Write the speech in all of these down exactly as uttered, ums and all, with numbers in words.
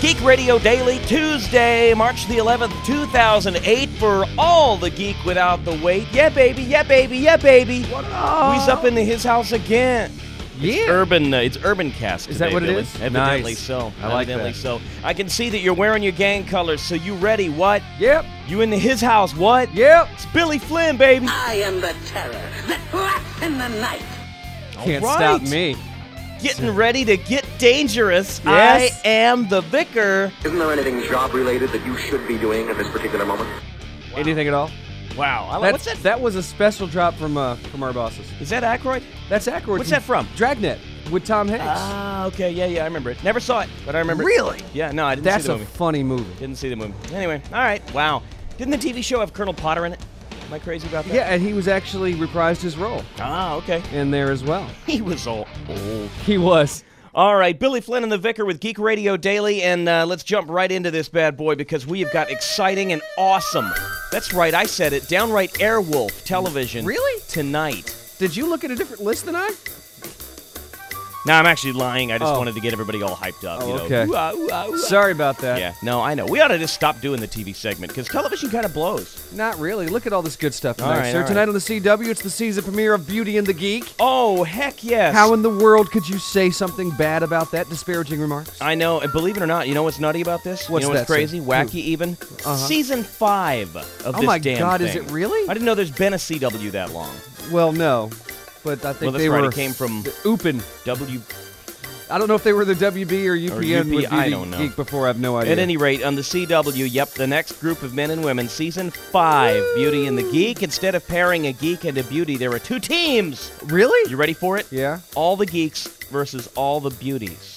Geek Radio Daily, Tuesday, March the eleventh, two thousand eight, for all the geek without the weight. Yeah, baby, yeah, baby, yeah, baby. What up? We's up into his house again. Yeah. It's urban, uh, it's urban cast Is today, that what it Billy. is? Evidently Nice. so. I like Evidently that. so. I can see that you're wearing your gang colors, so you ready, what? Yep. You into his house, what? Yep. It's Billy Flynn, baby. I am the terror that rats in the night. Can't All stop right. me. Getting ready to get dangerous. Yes. I am the vicar. Isn't there anything job-related that you should be doing at this particular moment? Anything at all? Wow. I like, That's, what's that? That was a special drop from uh, from our bosses. Is that Aykroyd? That's Ackroyd. What's that from? Dragnet with Tom Hanks. Ah, okay. Yeah, yeah, I remember it. Never saw it, but I remember it. Really? Yeah, no, I didn't That's see the a movie. funny movie. Didn't see the movie. Anyway, all right. Wow. Didn't the T V show have Colonel Potter in it? Am I crazy about that? Yeah, and he was actually reprised his role Ah, okay. in there as well. He was all old. He was. All right, Billy Flynn and the Vicar with Geek Radio Daily, and uh, let's jump right into this bad boy because we have got exciting and awesome. That's right, I said it. Downright Airwolf television. Really? Tonight. Did you look at a different list than I? No, I'm actually lying. I just Oh. wanted to get everybody all hyped up. Oh, you know? okay. Ooh, ah, ooh, ah, ooh, ah. Sorry about that. Yeah, no, I know. We ought to just stop doing the T V segment because television kind of blows. Not really. Look at all this good stuff All tonight, right, sir. all right. Tonight on the C W, it's the season premiere of Beauty and the Geek. Oh, heck yes. How in the world could you say something bad about that? Disparaging remarks? I know, and believe it or not, you know what's nutty about this? What's you know what's that, sir? crazy? Wacky Who? even? Uh-huh. Season five of Oh this my damn God, thing. is it really? I didn't know there's been a C W that long. Well, no. But I think Well, that's they right. were It came from Oopin. W. I don't know if they were the W B or U P N U P, with Beauty I don't know. Geek before. I have no idea. At any rate, on the C W, yep, the next group of men and women, season five, Beauty and the Geek. Instead of pairing a geek and a beauty, there are two teams. Really? You ready for it? Yeah. All the geeks versus all the beauties.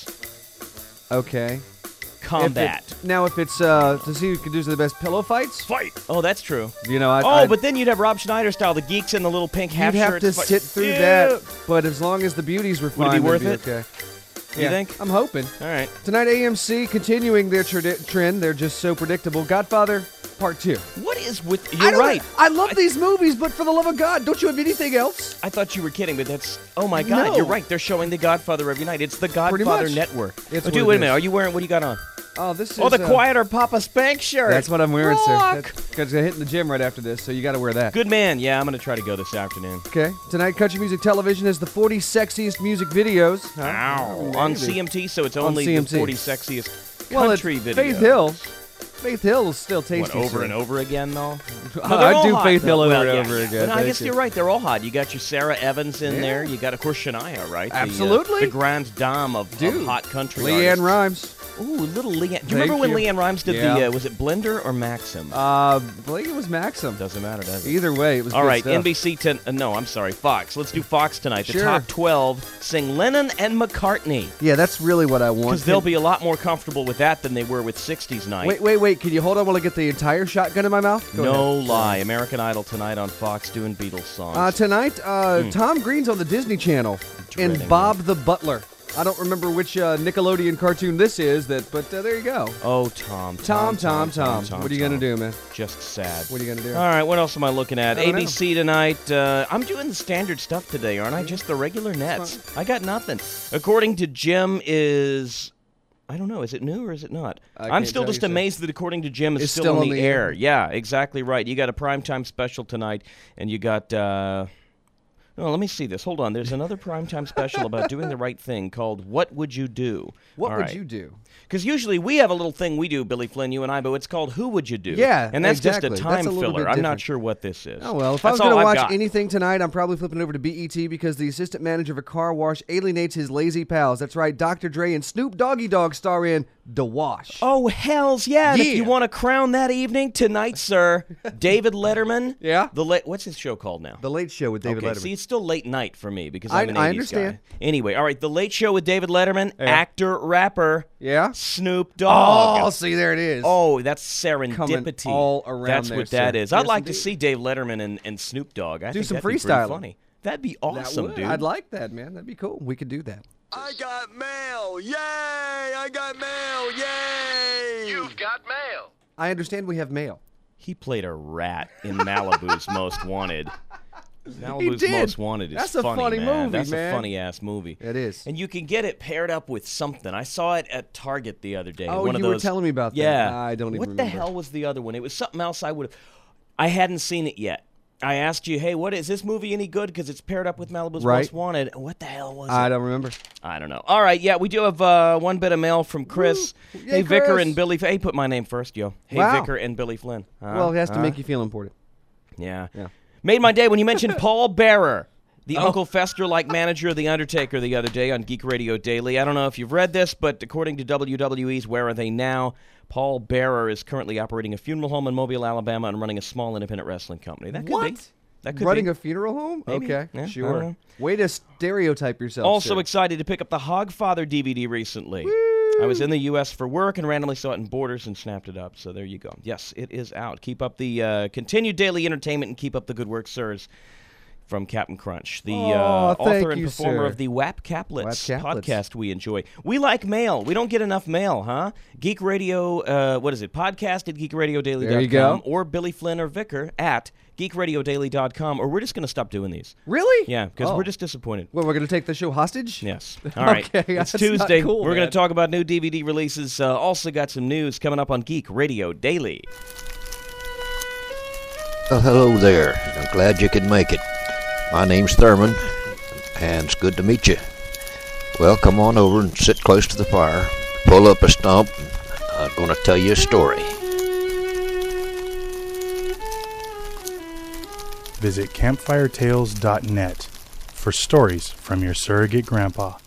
Okay. Combat. If it- now, if it's uh, to see who can do the best pillow fights, Fight. Oh, that's true. you know, I, Oh, I, but then you'd have Rob Schneider style, the geeks in the little pink half you'd have shirts. to Fight- sit through Ew. that. But as long as the beauties were Would it be fine, worth they'd it? Okay. You Yeah, think? I'm hoping. All right. Tonight, A M C continuing their trad- trend. They're just so predictable. Godfather Part Two. What is with... I You're don't- right. I love these movies, but for the love of God, don't you have anything else? I thought you were kidding, but that's... Oh, my God. No. You're right. They're showing The Godfather every night. It's the Pretty Godfather much. Network. It's oh, what dude, it wait a is. minute. Are you wearing... What do you got on? Oh, this is. Oh, the uh, Quieter Papa Spank shirt. That's what I'm wearing, sir. Rock. Because I hit in the gym right after this, so you got to wear that. Good man. Yeah, I'm going to try to go this afternoon. Okay. Tonight, Country Music Television has the forty sexiest music videos. Ow. On Maybe. C M T, so it's On only C M T. the forty sexiest Well, country it's videos. Faith Hill. Faith Hill is still tasty. What, over sir. and over again, though? I- No, they're I all do hot, Faith though. Hill over Well, and yeah, over yeah. again. But I Thank guess you. you're right. They're all hot. You got your Sarah Evans in Yeah. there. You got, of course, Shania, right? The, uh, Absolutely. The, grande dame of, of Dude. hot country Leanne artists. Rhymes. Ooh, little Leanne. Do you Thank remember when you. Leanne Rhymes did Yeah. the, uh, was it Blender or Maxim? Uh, I believe it was Maxim. Doesn't matter, does it? Either way, it was All good right, stuff. N B C ten. Uh, no, I'm sorry, Fox. Let's do Fox tonight. The Sure. top twelve sing Lennon and McCartney. Yeah, that's really what I want. Because they'll be a lot more comfortable with that than they were with sixties night. Wait, wait, wait. Can you hold on while I get the entire shotgun in my mouth? Go no ahead. lie. American Idol tonight on Fox doing Beatles songs. Uh, tonight, uh, Tom Green's on the Disney Channel Dreading and Bob the Butler. I don't remember which uh, Nickelodeon cartoon this is, that, but uh, there you go. oh, Tom. Tom, Tom, Tom. What are you gonna do, man? Just sad. What are you gonna do? All right, what else am I looking at? I don't A B C tonight. Uh, I'm doing the standard stuff today, aren't I? Just the regular nets. I got nothing. According to Jim, is I don't know. Is it new or is it not? I I'm can't still tell just you, sir. amazed that according to Jim, it's, It's still, still on on the, the air. air. Yeah, exactly right. You got a primetime special tonight, and you got. Uh, Oh, let me see this. Hold on. There's another primetime special about doing the right thing called "What Would You Do?" What All would right. you do? Because usually we have a little thing we do, Billy Flynn, you and I, but it's called Who Would You Do? Yeah, And that's exactly. just a That's time a little filler. bit I'm not different. sure what this is. Oh, well, if That's I was going all to I've watch got. anything tonight, I'm probably flipping over to B E T because the assistant manager of a car wash alienates his lazy pals. That's right, Doctor Dre and Snoop Doggy Dogg star in The Wash. Oh, hells yeah. And if Yeah. you want to crown that evening, tonight, sir, David Letterman. Yeah? The la- What's his show called now? The Late Show with David okay, Letterman. see, it's still late night for me because I- I'm an I eighties understand. guy. Anyway, all right, The Late Show with David Letterman, Yeah. actor, rapper, Yeah? Snoop Dogg. Oh, see, there it is. Oh, that's serendipity. all around That's there, what that sir. is. I'd Yes, like to indeed. see Dave Letterman and, and Snoop Dogg. I Do think some that'd be pretty freestyling. funny. That'd be That awesome, would. dude. I'd like that, man. That'd be cool. We could do that. I got mail! Yay! I got mail! Yay! You've got mail. I understand we have mail. He played a rat in Malibu's Most Wanted. Malibu's did. Most Wanted is That's a funny, funny man. movie, That's man. a funny-ass movie. It is. And you can get it paired up with something. I saw it at Target the other day. Oh, one of you were those, telling me about that. Yeah. I don't even What remember. the hell was the other one? It was something else I would have... I hadn't seen it yet. I asked you, hey, what is this movie any good? Because it's paired up with Malibu's Right. Most Wanted. What the hell was I it? don't remember. I don't know. All right, yeah, we do have uh, one bit of mail from Chris. Woo. Hey, Yay, Vicar Chris. and Billy... Hey, put my name first, yo. Hey, Wow. Vicar and Billy Flynn. Huh? Well, it has to Huh? make you feel important. Yeah. Yeah. Made my day when you mentioned Paul Bearer, the Oh. Uncle Fester-like manager of The Undertaker the other day on Geek Radio Daily. I don't know if you've read this, but according to W W E's Where Are They Now, Paul Bearer is currently operating a funeral home in Mobile, Alabama, and running a small independent wrestling company. That could What? be. That could Running be. a funeral home? Maybe. Okay, Yeah, I sure. don't know. Way to stereotype yourself. Also sir. excited to pick up the Hogfather D V D recently. I was in the U S for work and randomly saw it in Borders and snapped it up. So there you go. Yes, it is out. Keep up the uh, continued daily entertainment and keep up the good work, sirs. From Captain Crunch, the Aw, uh, thank author and you, performer sir. of the Wap Caplets, Wap Caplets. podcast we enjoy. We like mail. We don't get enough mail, huh? Geek Radio, uh, what is it? Podcast at geek radio daily dot com. There you go. Or Billy Flynn or Vicar at geek radio daily dot com. Or we're just going to stop doing these. Really? Yeah, because Oh. we're just disappointed. Well, we're going to take the show hostage? Yes. All right. Okay, it's that's not Tuesday. cool, We're going man. to talk about new D V D releases. Uh, also got some news coming up on Geek Radio Daily. Well, hello there. I'm glad you could make it. My name's Thurman, and it's good to meet you. Well, come on over and sit close to the fire. Pull up a stump, and I'm going to tell you a story. Visit campfire tales dot net for stories from your surrogate grandpa.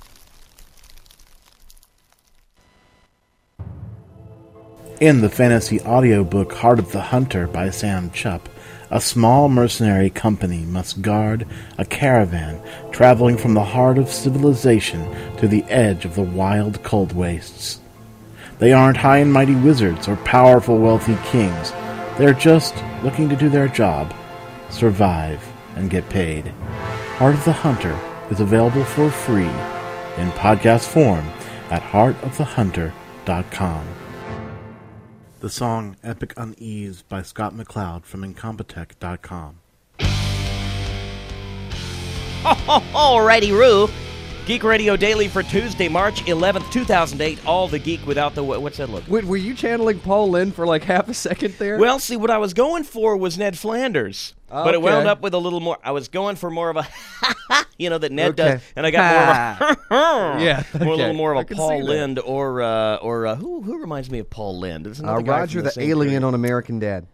In the fantasy audiobook Heart of the Hunter by Sam Chupp, a small mercenary company must guard a caravan traveling from the heart of civilization to the edge of the wild cold wastes. They aren't high and mighty wizards or powerful wealthy kings. They're just looking to do their job, survive, and get paid. Heart of the Hunter is available for free in podcast form at heart of the hunter dot com. The song Epic Unease by Scott McCloud from incompetech dot com. Alrighty, Roo. Geek Radio Daily for Tuesday, March eleventh, two thousand eight. All the geek without the... What's that look? Wait, were you channeling Paul Lynn for like half a second there? Well, see, what I was going for was Ned Flanders. But it Okay. wound up with a little more... I was going for more of a... you know, that Ned Okay. does. And I got more of a... Yeah, More, a okay. little more I of a can Paul see that. Lind or... Uh, or uh, who who reminds me of Paul Lind? There's Uh, another guy Roger from the, same Alien period. on American Dad.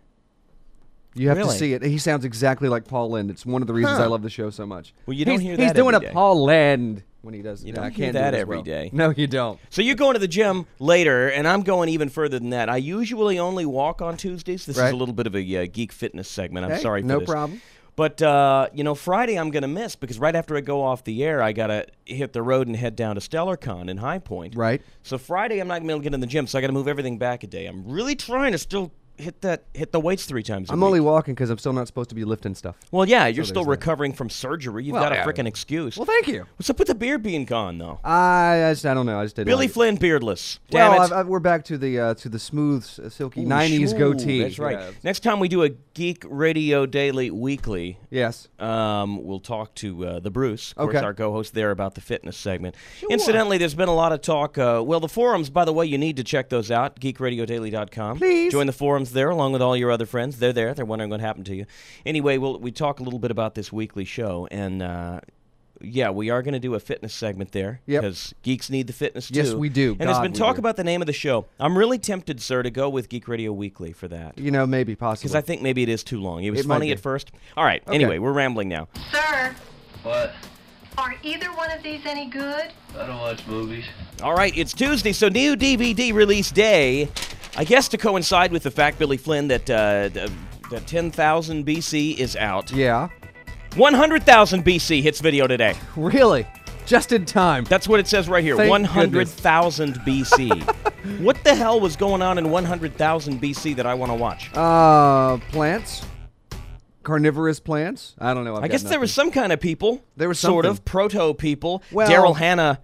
You have Really? to see it. He sounds exactly like Paul Lynde. It's one of the reasons Huh. I love the show so much. Well, you don't he's, hear He's that doing every a day. Paul Lynde when he does. You yeah, don't I hear can't that do it as every well. day. No, you don't. So you're going to the gym later, and I'm going even further than that. I usually only walk on Tuesdays. This is Right. a little bit of a uh, geek fitness segment. I'm Hey, sorry for no this. problem. But, uh, you know, Friday I'm going to miss because right after I go off the air, I got to hit the road and head down to StellarCon in High Point. Right. So Friday I'm not going to be able to get in the gym, so I got to move everything back a day. I'm really trying to still hit that hit the weights three times a I'm week. only walking because I'm still not supposed to be lifting stuff. Well, yeah, you're So still there's that. recovering from surgery. You've Well, got a yeah. freaking excuse. Well, thank you. What's up with the beard being gone, though? I, I, just, I don't know. I just didn't. Billy like it. Flynn beardless. Damn Well, it. I've, I've, we're back to the uh, to the smooth, uh, silky Ooh, nineties shmoo. goatee. That's right. Yeah. Next time we do a Geek Radio Daily Weekly, Yes. um, we'll talk to uh, the Bruce, of course, Okay. our co-host there, about the fitness segment. Incidentally, there's been a lot of talk. Uh, well, the forums, by the way, you need to check those out, geek radio daily dot com. Please. Join the forums there along with all your other friends. They're there. They're wondering what happened to you. Anyway, we'll, we talk a little bit about this weekly show, and uh, yeah, we are going to do a fitness segment there Yep. because geeks need the fitness too. Yes, we do. And there's God, been we talk do. about the name of the show. I'm really tempted, sir, to go with Geek Radio Weekly for that. You know, maybe possibly. Because I think maybe it is too long. It was It might funny be. at first. All right. Okay. Anyway, we're rambling now. Sir, What? are either one of these any good? I don't watch movies. All right, it's Tuesday, so new D V D release day. I guess to coincide with the fact, Billy Flynn, that uh, the, the ten thousand B C is out. Yeah. one hundred thousand B C hits video today. Really? Just in time. That's what it says right here. Thank one hundred thousand B C. What the hell was going on in one hundred thousand B C that I want to watch? Uh, plants. Carnivorous plants. I don't know. I've I got guess there was nothing. some kind of people. There was sort something. of proto people. Well- Daryl Hannah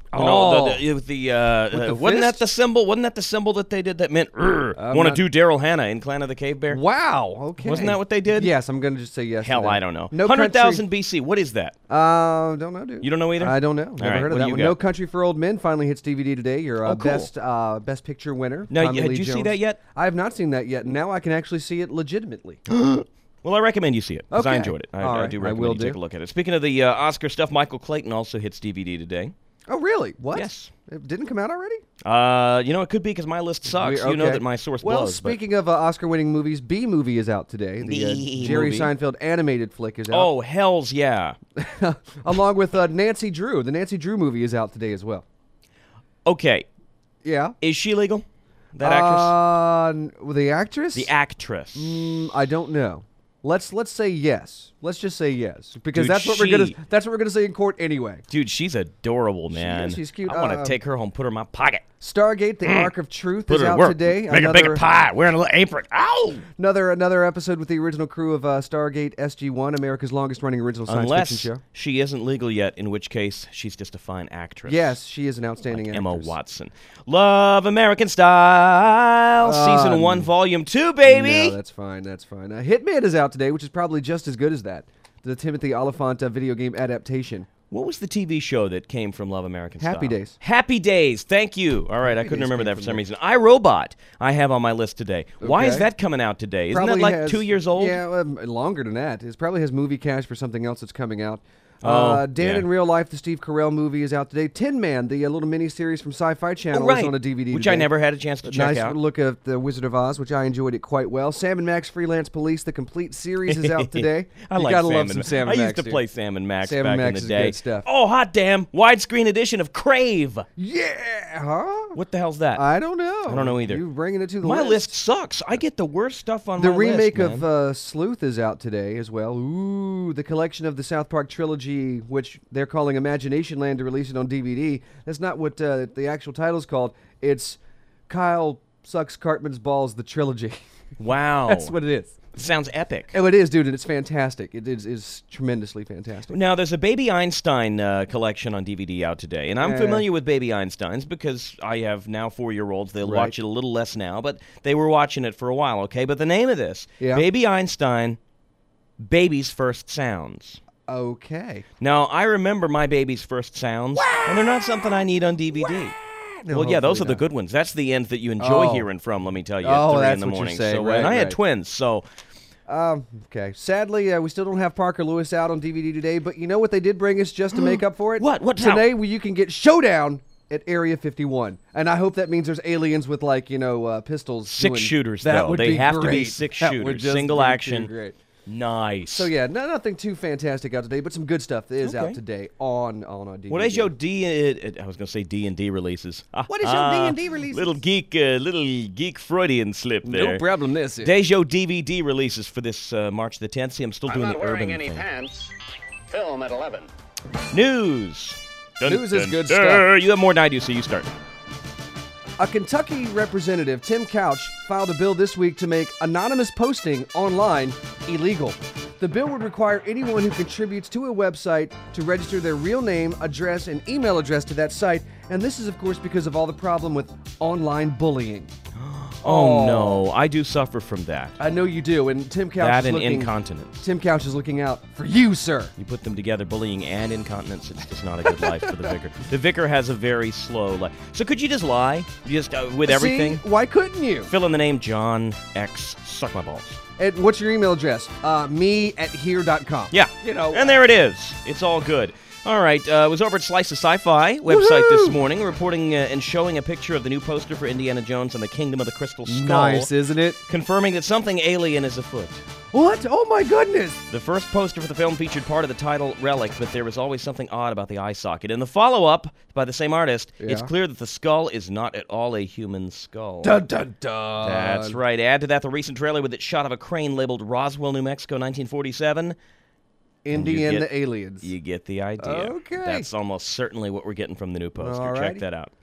Oh, no, the, the, the, uh, With the uh, wasn't that fist? the symbol? Wasn't that the symbol that they did that meant I'm want to not- do Daryl Hannah in Clan of the Cave Bear? Wow. Okay. Wasn't that what they did? Yes, I'm going to just say yes. to Hell, that. I don't know. No one hundred thousand country- B C. What is that? Uh, don't know, dude. You don't know either? I don't know. All Never right, heard what of do that you one. got? No Country for Old Men finally hits D V D today. Your uh, Oh, cool. best uh, best picture winner. Now, Tommy y- Lee did you see Jones. that yet? I have not seen that yet. Now I can actually see it legitimately. Well, I recommend you see it because I Okay. enjoyed it. I, All I right, do I recommend will you take do. a look at it. Speaking of the uh, Oscar stuff, Michael Clayton also hits D V D today. Oh, really? What? Yes. It didn't come out already? Uh, you know, it could be because my list sucks. We- You know okay. that my source Well, blows. but- speaking of uh, Oscar-winning movies, B Movie is out today. The uh, B Jerry Movie. Seinfeld animated flick is out. Oh, hells yeah. Along with uh, Nancy Drew. The Nancy Drew movie is out today as well. Okay, Yeah. is she legal? That actress? Uh, n- the actress? The actress. Mm, I don't know. Let's let's say yes. Let's just say yes because Dude, that's what we're gonna she- that's what we're gonna say in court anyway. Dude, she's adorable, man. she's cute. I want to Uh, take her home, put her in my pocket. Stargate: The Ark of Truth Put is her to out work. today. Make a another, bigger pie. Wearing a little apron. Ow! Another another episode with the original crew of uh, Stargate S G one, America's longest running original science Unless fiction show. she isn't legal yet, in which case she's just a fine actress. Yes, she is an outstanding Like actress. Emma Watson. Love American Style, Season Um, one, Volume two, baby. No, that's fine. That's fine. Uh, Hitman is out today, which is probably just as good as that. The Timothy Oliphant uh, video game adaptation. What was the T V show that came from Love American Style? Happy Days. Happy Days. Thank you. All right, I Happy couldn't Days remember came that for from some there. reason. iRobot I have on my list today. Why is Okay. that coming out today? Isn't Probably that like has- two years old? Yeah, um, longer than that. It probably has movie cash for something else that's coming out. Oh, uh, Dan yeah. in Real Life, the Steve Carell movie is out today. Tin Man, the uh, little mini-series from Sci-Fi Channel, Oh, right. is on a D V D Which today. I never had a chance to A check nice out. look at the Wizard of Oz, which I enjoyed it quite well. Sam and Max Freelance Police, the complete series is out today. I you like gotta Sam love and some Max. Sam and I Max. used to dude. play Sam and Max Sam back and Max in the is day. good stuff. Oh, hot damn! Widescreen edition of Crave. Yeah, huh? What the hell's that? I don't know. I don't know either. You bringing it to the my list? list sucks. I get the worst stuff on The my remake list, of man. uh, Sleuth is out today as well. Ooh, the collection of the South Park trilogy, which they're calling Imagination Land to release it on D V D. That's not what uh, the actual title's called. It's Kyle Sucks Cartman's Balls, the trilogy. Wow. That's what it is. Sounds epic. Oh, it is, dude, and it's fantastic. It is, is tremendously fantastic. Now, there's a Baby Einstein uh, collection on D V D out today, and I'm Eh. familiar with Baby Einsteins because I have now four-year-olds. They'll Right. watch it a little less now, but they were watching it for a while, okay? But the name of this, Yeah. Baby Einstein, Baby's First Sounds. Okay. Now, I remember my baby's first sounds, and they're not something I need on D V D. No, well, yeah, those are hopefully the good ones. That's the end that you enjoy Oh. hearing from, let me tell you, Oh, at three that's in the what you're morning. saying. So, uh, Right, and I had right. twins, so Um, okay. Sadly, uh, we still don't have Parker Lewis out on D V D today, but you know what they did bring us just to make up for it? What? What's Today, where you can get Showdown at Area fifty-one. And I hope that means there's aliens with, like, you know, uh, pistols. six doing- shooters, that though. would They be have to be great. six That would shooters, just single be too action. Great. nice. So, yeah, no, nothing too fantastic out today, but some good stuff is Okay. out today on, on our D V D. What is your D? Uh, I was going to say D and D releases. What is your Ah, D and D releases? Little geek, uh, little geek Freudian slip there. No problem, this. Dejo D V D releases for this uh, March the tenth. See, I'm still I'm doing not the wearing urban any thing. pants. Film at eleven. News. Dun, News is dun, good dun. stuff. You have more than I do, so you start. A Kentucky representative, Tim Couch, filed a bill this week to make anonymous posting online illegal. The bill would require anyone who contributes to a website to register their real name, address, and email address to that site, and this is, of course, because of all the problem with online bullying. Oh, no, I do suffer from that. I know you do, and Tim Couch That is and looking, incontinence. Tim Couch is looking out for you, sir. You put them together, bullying and incontinence, it's just not a good life for the vicar. The vicar has a very slow life. So could you just lie? Just uh, with everything? See? Why couldn't you? Fill in the name John X. Suck my balls. And what's your email address? Uh, me at here dot com. Yeah. You know. And there it is. It's all good. All right, uh, I was over at Slice of Sci-Fi website this Woohoo! morning, reporting uh, and showing a picture of the new poster for Indiana Jones and the Kingdom of the Crystal Skull. Nice, isn't it? Confirming that something alien is afoot. What? Oh my goodness! The first poster for the film featured part of the title Relic, but there was always something odd about the eye socket. In the follow-up, by the same artist, it's Yeah. clear that the skull is not at all a human skull. Dun dun dun. That's right. Add to that the recent trailer with its shot of a crane labeled Roswell, New Mexico, nineteen forty-seven. Indy You and get- the aliens. You get the idea. Okay. That's almost certainly what we're getting from the new poster. Check Alrighty. that out.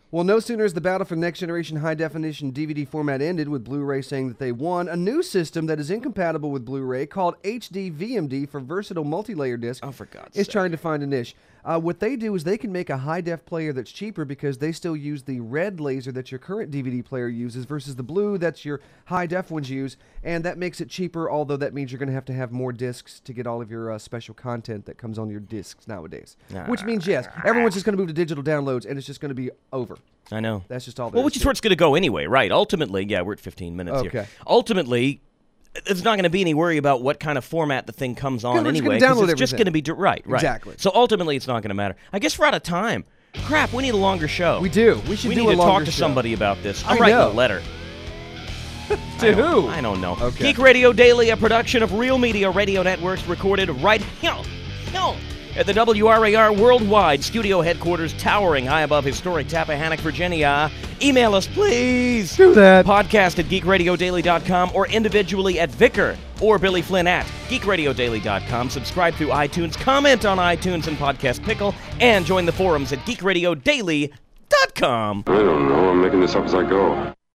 Well, no sooner is the battle for next-generation high-definition D V D format ended with Blu-ray saying that they won, a new system that is incompatible with Blu-ray called H D V M D for versatile multi-layer disc Oh, for God's is sake. trying to find a niche. Uh, what they do is they can make a high-def player that's cheaper because they still use the red laser that your current D V D player uses versus the blue that's your high-def ones use, and that makes it cheaper, although that means you're going to have to have more discs to get all of your uh, special content that comes on your discs nowadays. Ah. Which means, yes, everyone's just going to move to digital downloads, and it's just going to be over. I know. That's just all there Well, is which is to where it. it's going to go anyway, right? Ultimately, yeah, we're at fifteen minutes here. Okay. Ultimately, there's not going to be any worry about what kind of format the thing comes on we're just anyway. gonna 'cause download it's just everything. going to be di- right, right. Exactly. So ultimately, it's not going to matter. I guess we're out of time. Crap, we need a longer show. We do. We should we do need a to longer talk to show. somebody about this. I'm I writing know. a letter. To I don't- who? I don't know. Okay. Geek Radio Daily, a production of Real Media Radio Networks, recorded right here here at the W R A R Worldwide Studio Headquarters, towering high above historic Tappahannock, Virginia. Email us, please. Do that. Podcast at geek radio daily dot com or individually at Vicar or Billy Flynn at geek radio daily dot com. Subscribe through iTunes, comment on iTunes and Podcast Pickle, and join the forums at geek radio daily dot com. I don't know. I'm making this up as I go.